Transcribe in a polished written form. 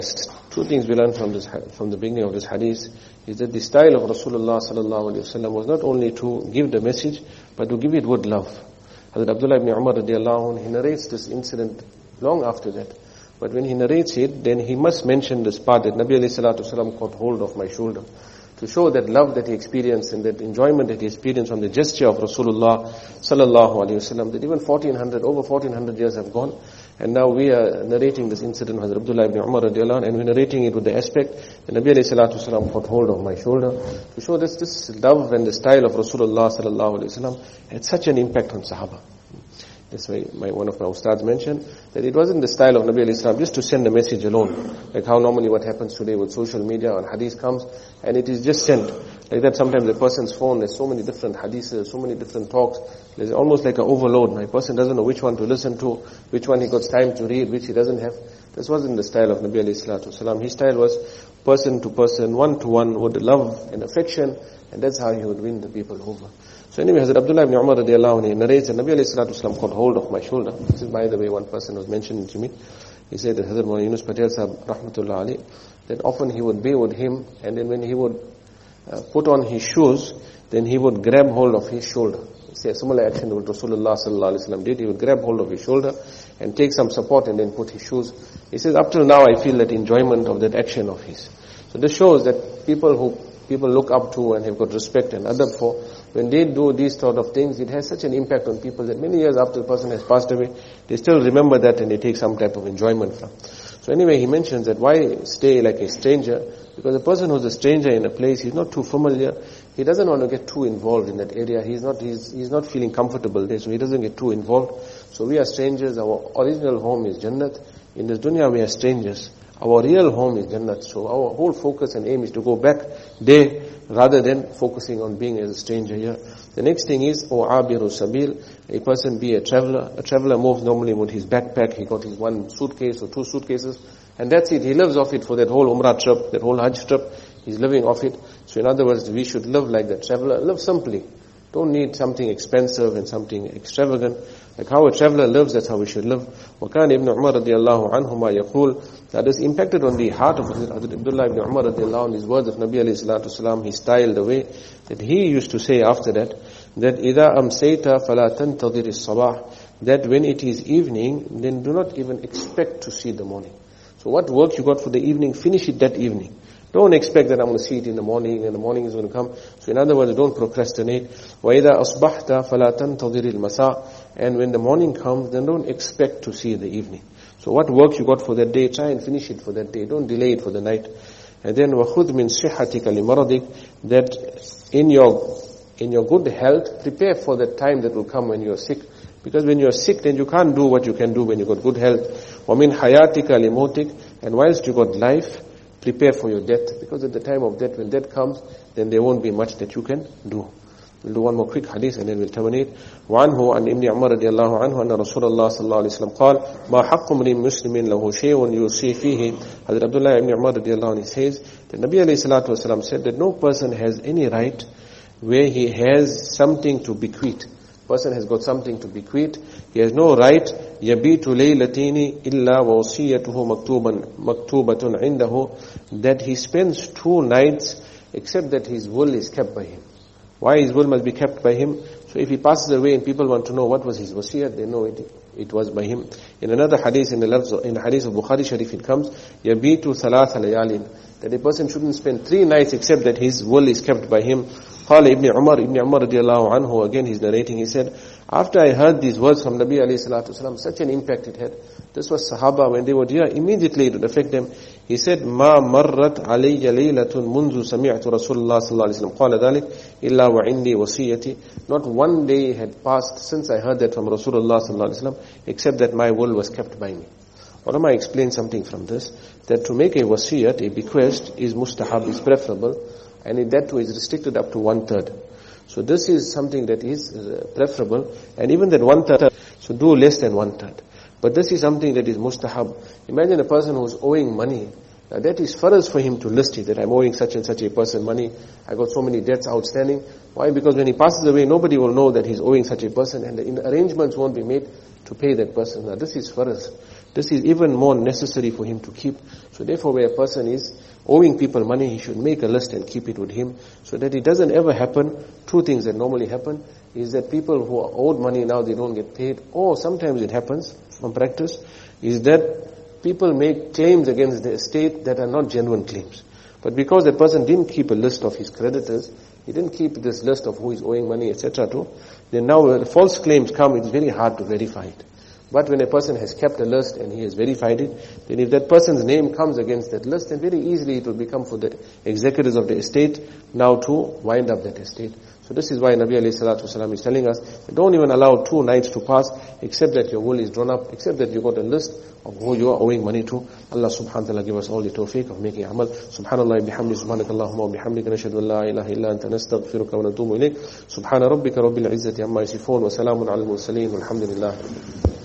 Two things we learn from the beginning of this hadith is that the style of Rasulullah sallallahu alaihi wasallam was not only to give the message, but to give it with love. Hazrat Abdullah ibn Umar radiallahu anhu, he narrates this incident long after that. But when he narrates it, then he must mention this part that Nabi alayhi salatu wasallam caught hold of my shoulder, to show that love that he experienced and that enjoyment that he experienced from the gesture of Rasulullah sallallahu alaihi wasallam, that even over 1400 years have gone, and now we are narrating this incident of Abdullah ibn Umar radiallahu anhu, and we're narrating it with the aspect that Nabi alayhi salatu wasallam caught hold of my shoulder, to show that this love and the style of Rasulullah sallallahu alaihi wasallam had such an impact on Sahaba. That's why one of my ustads mentioned that it wasn't the style of Nabi alayhi salam just to send a message alone, like how normally what happens today with social media, and hadith comes and it is just sent. Like that sometimes a person's phone, there's so many different hadiths, so many different talks, there's almost like an overload. My person doesn't know which one to listen to, which one he got time to read, which he doesn't have. This wasn't the style of Nabi alayhi salatu wasalam. His style was person to person, one to one, with love and affection, and that's how he would win the people over. So anyway, Hazrat Abdullah ibn Umar radiallahu anhu narrates that Nabi alayhi salatu wasalam caught hold of my shoulder. This is, by the way, one person was mentioning to me. He said that Hazrat Maulana Yunus Patel Sahab, rahmatullah alayhi, that often he would be with him, and then when he would put on his shoes, then he would grab hold of his shoulder. It's a similar action that Rasulullah sallallahu alaihi wasallam did. He would grab hold of his shoulder and take some support and then put his shoes. He says, up till now I feel that enjoyment of that action of his. So this shows that people look up to and have got respect and adab for, when they do these sort of things, it has such an impact on people that many years after the person has passed away, they still remember that and they take some type of enjoyment from. So anyway, he mentions that why stay like a stranger? Because a person who's a stranger in a place, he's not too familiar, he doesn't want to get too involved in that area, he's not feeling comfortable there, so he doesn't get too involved. So we are strangers, our original home is Jannat. In this dunya we are strangers. Our real home is Jannat. So our whole focus and aim is to go back there rather than focusing on being as a stranger here. The next thing is, abiru sabil, a person be a traveler. A traveler moves normally with his backpack, he got his one suitcase or two suitcases, and that's it. He lives off it for that whole Umrah trip, that whole Hajj trip. He's living off it. So in other words, we should live like that traveler. Live simply. Don't need something expensive and something extravagant. Like how a traveler lives, that's how we should live. وَكَانَ ibn Umar radiallahu anhuma يَقُول, that is impacted on the heart of Hazrat Abdullah ibn Umar radiallahu anhu, his words of Nabi alayhi salatu wasalam, his style, the way that he used to say after that إِذَا أَمْسَيْتَ فَلَا تَنْتَظِرِ الصَّبَاحِ, that when it is evening, then do not even expect to see the morning. So what work you got for the evening, finish it that evening. Don't expect that I'm going to see it in the morning and the morning is going to come. So in other words, don't procrastinate. وَإِذَا أَصْبَحْتَ فَلَا تَنْتَظِرِ الْمَسَاءِ, and when the morning comes, then don't expect to see the evening. So what work you got for that day, try and finish it for that day. Don't delay it for the night. And then وَخُذْ مِنْ صِحَّتِكَ لِمَرَضِكَ, that in your good health, prepare for that time that will come when you are sick. Because when you are sick, then you can't do what you can do when you got good health. وَمِنْ حَيَاتِكَ لِمَوْتِكَ, and whilst you got life, prepare for your death, because at the time of death, when death comes, then there won't be much that you can do. We'll do one more quick hadith and then we'll terminate. وعنه عن ابن عمر رضي الله عنه أن رسول الله صلى الله عليه وسلم قال ما حق امرئ مسلم له شيء يوصي فيه. Hazrat Abdullah ibn Umar رضي الله عنه says that Nabi alayhi salatu wasalam said that no person has any right where he has something to bequeath. Person has got something to bequeath, he has no right يبيت ليلتين إلا ووصيته مكتوبة عنده, that he spends 2 nights except that his will is kept by him. Why his will must be kept by him? So if he passes away and people want to know what was his wasiyat, they know it was by him. In another hadith, in the hadith of Bukhari Sharif, it comes يبيت ثلاث ليال, that a person shouldn't spend 3 nights except that his will is kept by him. قال Ibn Umar radiallahu anhu, again he's narrating, he said, after I heard these words from Nabi alayhi salatu wasalam, such an impact it had. This was Sahaba, when they would hear, immediately it would affect them. He said, ما مرت علي ليلة منذ سمعت رسول الله صلى الله عليه وسلم قال ذلك إلا وعندي وصيتي. Not one day had passed since I heard that from Rasulullah sallallahu alaihi wasallam, except that my will was kept by me. Ulama explain something from this, that to make a wasiyat, a bequest, is mustahab, is preferable, and that too is restricted up to 1/3. So this is something that is preferable, and even that 1/3, so do less than 1/3. But this is something that is mustahab. Imagine a person who's owing money. Now that is farz for him to list it, that I'm owing such and such a person money, I got so many debts outstanding. Why? Because when he passes away, nobody will know that he's owing such a person, and the arrangements won't be made to pay that person. Now this is farz. this is even more necessary for him to keep. So therefore, where a person is owing people money, he should make a list and keep it with him, so that it doesn't ever happen. Two things that normally happen is that people who are owed money now, they don't get paid, or sometimes it happens from practice, is that people make claims against the estate that are not genuine claims. But because that person didn't keep a list of his creditors, he didn't keep this list of who is owing money, etc. to, then now when false claims come, it's very hard to verify it. But when a person has kept a list and he has verified it, then if that person's name comes against that list, then very easily it will become for the executors of the estate now to wind up that estate. So this is why Nabi alayhi salatu wasalam is telling us, don't even allow 2 nights to pass except that your will is drawn up, except that you got a list of who you are owing money to. Allah subhanahu wa ta'ala give us all the tawfiq of making amal. Subhanallah bihamdi, subhanakallahumma wa bihamdika, nashhadu an la ilaha illa anta, nastaghfiruka wa natubu ilayk. Subhana rabbika rabbil izzati amma yasifun, wa salamun ala al-mursaleen, walhamdulillah.